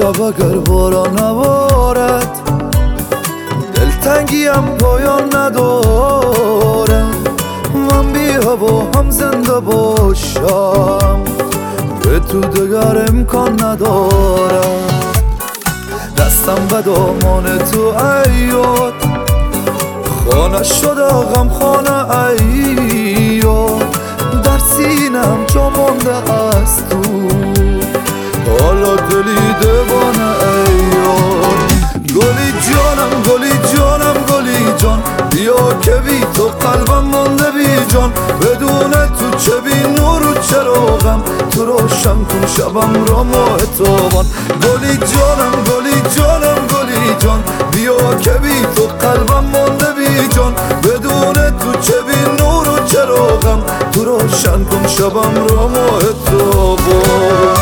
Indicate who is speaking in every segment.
Speaker 1: امشب اگر باران نبارد دلتنگیم پایان نداره، من بی هوا هم زنده باشم به تو دگر امکان نداره. دستم به دامان تو ایاد، خانه شده غم خانه ایاد، در سینم جا مانده از تو حالا دلی دیوانه ایاد. گلی جانم گلی جانم گلی جان، بیا که بی تو قلبم مانده بی جان، بدون تو چه بی نور و چراغم، تو روشن کن شبم را ماه تابان. گلی جانم گلی جانم گلی جان، بیا که بی تو قلبم مانده بی جان، بدون تو چه بی نور و چراغم، تو روشن کن شبم را ماه تابان.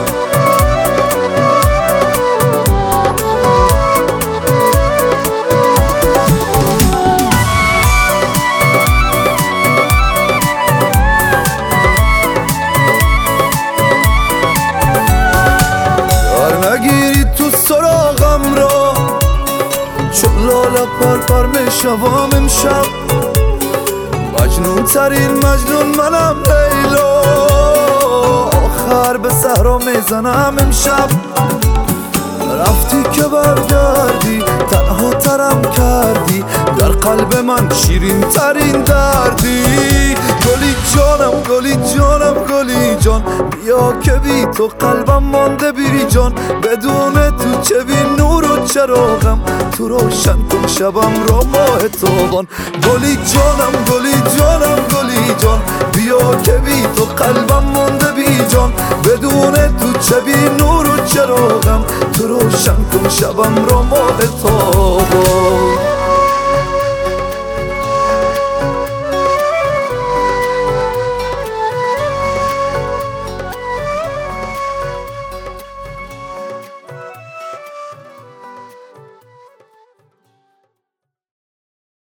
Speaker 1: سراغم را چون لاله پر میشوام امشب، مجنون ترین مجنون منم لیلا، آخر به صحرا میزنم امشب. رفتی که برگردی تنها ترم کردی، در قلب من شیرین ترین دردی. گلی جانم گلی جانم گلی جان، بیا که بی تو قلبم مانده بی جان، بدون تو چه بی نور و چراغم، تو روشن کن شبم را ماه تابان. گلی جانم گلی جانم گلی جان، بیا که بی تو قلبم مانده بی جان، بدون تو چه بی نور و چراغم، تو روشن کن شبم را ماه تابان.